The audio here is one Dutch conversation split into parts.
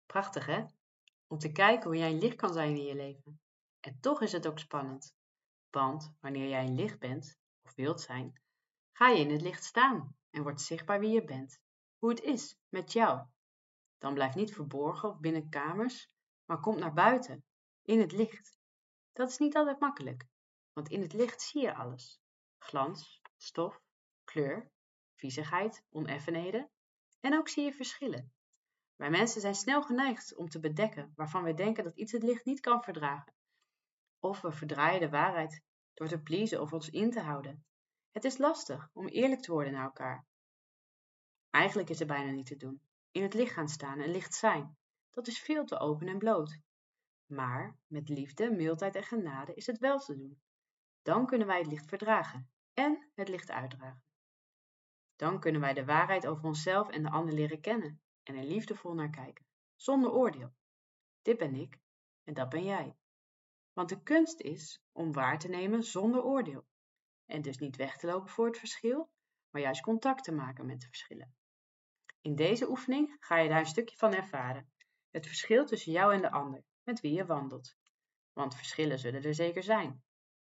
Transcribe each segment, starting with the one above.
Prachtig, hè? Om te kijken hoe jij een licht kan zijn in je leven. En toch is het ook spannend. Want wanneer jij een licht bent, of wilt zijn, ga je in het licht staan en wordt zichtbaar wie je bent. Hoe het is met jou. Dan blijf niet verborgen of binnen kamers, maar komt naar buiten, in het licht. Dat is niet altijd makkelijk, want in het licht zie je alles. Glans, stof, kleur, viezigheid, oneffenheden. En ook zie je verschillen. Wij mensen zijn snel geneigd om te bedekken waarvan wij denken dat iets het licht niet kan verdragen. Of we verdraaien de waarheid door te pleasen of ons in te houden. Het is lastig om eerlijk te worden naar elkaar. Eigenlijk is er bijna niet te doen. In het licht gaan staan en licht zijn, dat is veel te open en bloot. Maar met liefde, mildheid en genade is het wel te doen. Dan kunnen wij het licht verdragen en het licht uitdragen. Dan kunnen wij de waarheid over onszelf en de ander leren kennen en er liefdevol naar kijken, zonder oordeel. Dit ben ik en dat ben jij. Want de kunst is om waar te nemen zonder oordeel. En dus niet weg te lopen voor het verschil, maar juist contact te maken met de verschillen. In deze oefening ga je daar een stukje van ervaren. Het verschil tussen jou en de ander, met wie je wandelt. Want verschillen zullen er zeker zijn.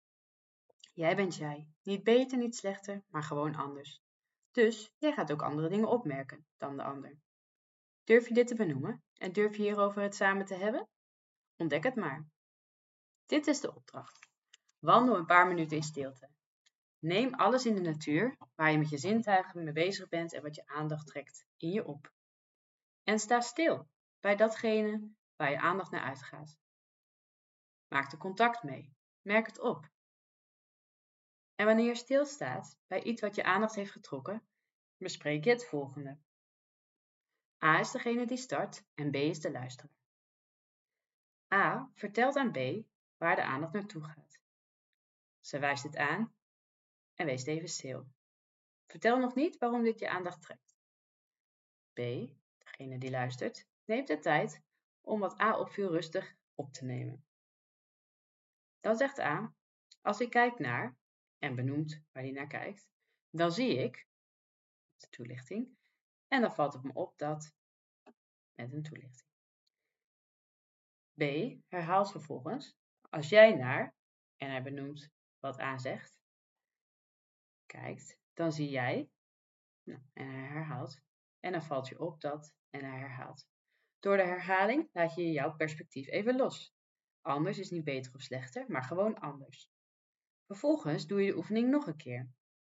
Jij bent jij, niet beter, niet slechter, maar gewoon anders. Dus jij gaat ook andere dingen opmerken dan de ander. Durf je dit te benoemen en durf je hierover het samen te hebben? Ontdek het maar. Dit is de opdracht. Wandel een paar minuten in stilte. Neem alles in de natuur waar je met je zintuigen mee bezig bent en wat je aandacht trekt in je op. En sta stil bij datgene waar je aandacht naar uitgaat. Maak er contact mee. Merk het op. En wanneer je stilstaat bij iets wat je aandacht heeft getrokken, bespreek je het volgende. A is degene die start en B is de luisteraar. A vertelt aan B waar de aandacht naartoe gaat. Ze wijst het aan en wees even stil. Vertel nog niet waarom dit je aandacht trekt. B, degene die luistert, neemt de tijd om wat A opviel rustig op te nemen. Dan zegt A, als ik kijk naar, en benoemt waar hij naar kijkt, dan zie ik, de toelichting, en dan valt het me op dat, met een toelichting. B herhaalt vervolgens, als jij naar, en hij benoemt wat A zegt, kijkt, dan zie jij, en hij herhaalt, en dan valt je op dat, en hij herhaalt. Door de herhaling laat je jouw perspectief even los. Anders is niet beter of slechter, maar gewoon anders. Vervolgens doe je de oefening nog een keer.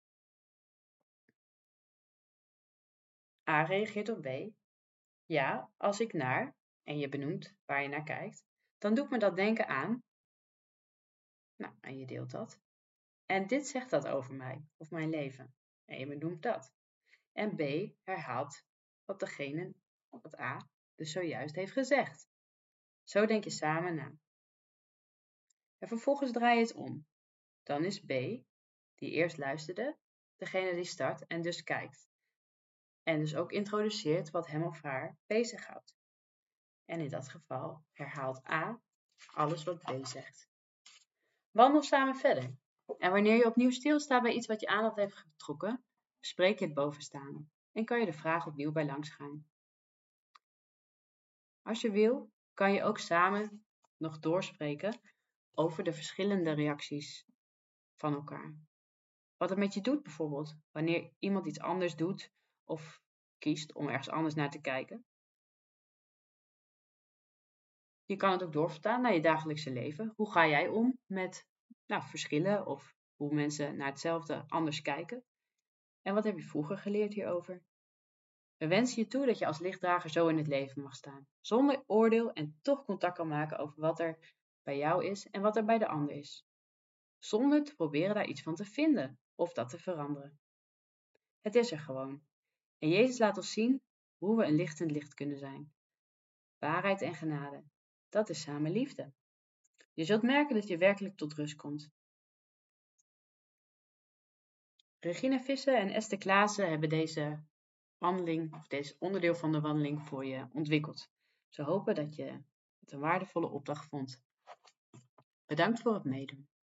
A reageert op B. Ja, als ik naar, en je benoemt waar je naar kijkt, dan doet me dat denken aan. En je deelt dat. En dit zegt dat over mij, of mijn leven. En je benoemt dat. En B herhaalt wat A dus zojuist heeft gezegd. Zo denk je samen na. En vervolgens draai je het om. Dan is B, die eerst luisterde, degene die start en dus kijkt. En dus ook introduceert wat hem of haar bezighoudt. En in dat geval herhaalt A alles wat B zegt. Wandel samen verder. En wanneer je opnieuw stilstaat bij iets wat je aandacht heeft getrokken, bespreek je het bovenstaande en kan je de vraag opnieuw bij langs gaan. Als je wil, kan je ook samen nog doorspreken over de verschillende reacties van elkaar. Wat het met je doet bijvoorbeeld, wanneer iemand iets anders doet of kiest om ergens anders naar te kijken. Je kan het ook doorvertalen naar je dagelijkse leven. Hoe ga jij om met verschillen of hoe mensen naar hetzelfde anders kijken? En wat heb je vroeger geleerd hierover? We wensen je toe dat je als lichtdrager zo in het leven mag staan, zonder oordeel en toch contact kan maken over wat er bij jou is en wat er bij de ander is. Zonder te proberen daar iets van te vinden of dat te veranderen. Het is er gewoon. En Jezus laat ons zien hoe we een lichtend licht kunnen zijn. Waarheid en genade, dat is samen liefde. Je zult merken dat je werkelijk tot rust komt. Regina Visser en Esther Klaassen hebben deze wandeling, of deze onderdeel van de wandeling voor je ontwikkeld. Ze hopen dat je het een waardevolle opdracht vond. Bedankt voor het meedoen.